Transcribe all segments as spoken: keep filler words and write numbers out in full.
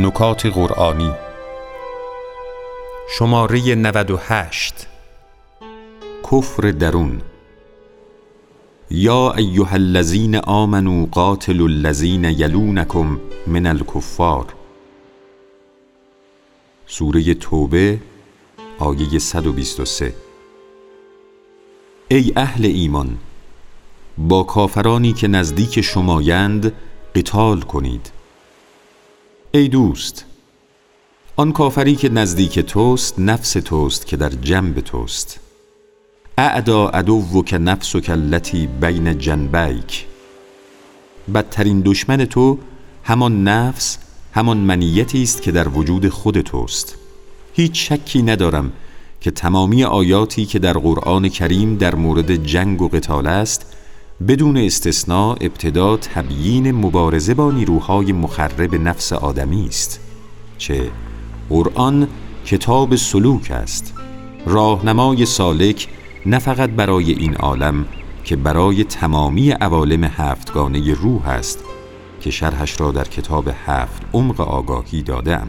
نکات قرآنی شماره نود و هشت. کفر درون. یا ایها الذین آمنوا قاتلوا الذین یلونکم من الکفار. سوره توبه آیه صد و بیست و سه. ای اهل ایمان، با کافرانی که نزدیک شمایند قتال کنید. ای دوست، آن کافری که نزدیک توست نفس توست که در جنب توست. اعدا عدوک نفسک التی بین جنبیک. بدترین دشمن تو همان نفس، همان منیتی است که در وجود خود توست. هیچ شکی ندارم که تمامی آیاتی که در قرآن کریم در مورد جنگ و قتال است، بدون استثناء ابتدا تبیین مبارزه با نیروهای مخرب نفس آدمی است. چه قرآن کتاب سلوک است، راهنمای سالک نه فقط برای این عالم که برای تمامی عوالم هفتگانه روح است که شرحش را در کتاب هفت عمق آگاهی دادم.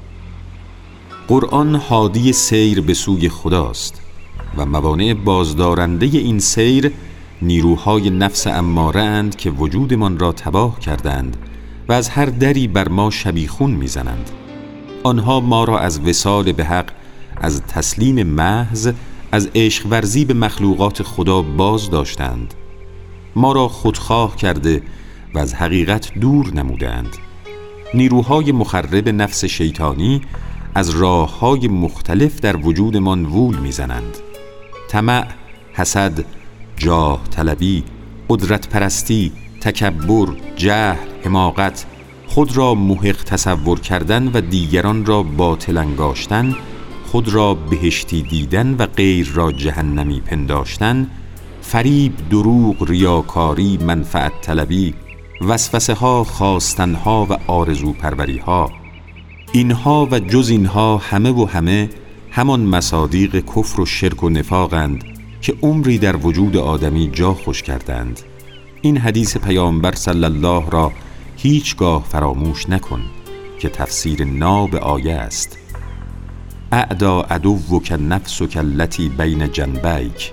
قرآن هادی سیر به سوی خداست و موانع بازدارنده این سیر نیروهای نفس اماره اند که وجودمان را تباه کردند و از هر دری بر ما شبیخون میزنند. آنها ما را از وصال به حق، از تسلیم محض، از عشق ورزی به مخلوقات خدا باز داشتند. ما را خودخواه کرده و از حقیقت دور نمودند. نیروهای مخرب نفس شیطانی از راه‌های مختلف در وجودمان وول میزنند. طمع، حسد، جاه طلبی، قدرت پرستی، تکبر، جهل، حماقت، خود را محق تصور کردن و دیگران را باطل انگاشتن، خود را بهشتی دیدن و غیر را جهنمی پنداشتن، فریب، دروغ، ریاکاری، منفعت طلبی، وسوسه ها، خواستن ها و آرزو پروری ها، اینها و جز اینها همه و همه همان مصادیق کفر و شرک و نفاقند که عمری در وجود آدمی جا خوش کردند. این حدیث پیامبر صلی الله را هیچگاه فراموش نکن که تفسیر ناب آیه است. اعدا عدوک نفسک التی بین جنبیک.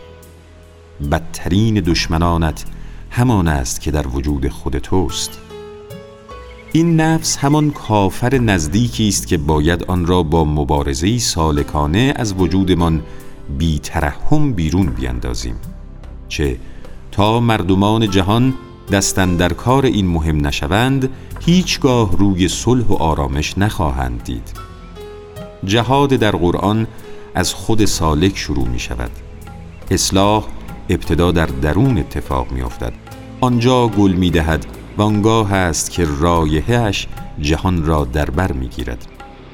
بدترین دشمنانت همان است که در وجود خود توست. این نفس همان کافر نزدیکی است که باید آن را با مبارزه‌ای سالکانه از وجودمان بی ترحم بیرون بیندازیم. چه تا مردمان جهان دستن در کار این مهم نشوند، هیچگاه روی صلح و آرامش نخواهند دید. جهاد در قرآن از خود سالک شروع می شود. اصلاح ابتدا در درون اتفاق می افتد. آنجا گل می دهد و آنگاه است که رایحه‌اش جهان را در بر می گیرد.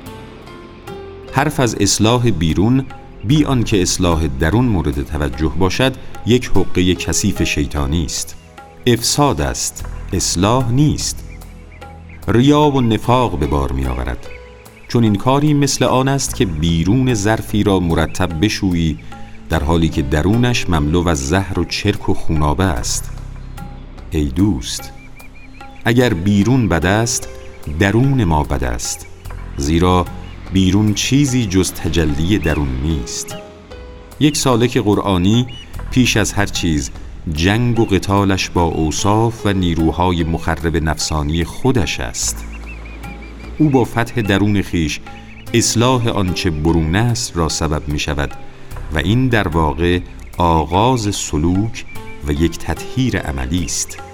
حرف از اصلاح بیرون بی آنکه اصلاح درون مورد توجه باشد یک حقه کثیف شیطانی است. افساد است، اصلاح نیست. ریا و نفاق به بار می آورد. چون این کاری مثل آن است که بیرون ظرفی را مرتب بشویی در حالی که درونش مملو از زهر و چرک و خونابه است. ای دوست، اگر بیرون بد است، درون ما بد است، زیرا بیرون چیزی جز تجلی درون نیست. یک سالک قرآنی پیش از هر چیز جنگ و قتالش با اوصاف و نیروهای مخرب نفسانی خودش است. او با فتح درون خیش اصلاح آنچه برون است را سبب می شود و این در واقع آغاز سلوک و یک تطهیر عملی است.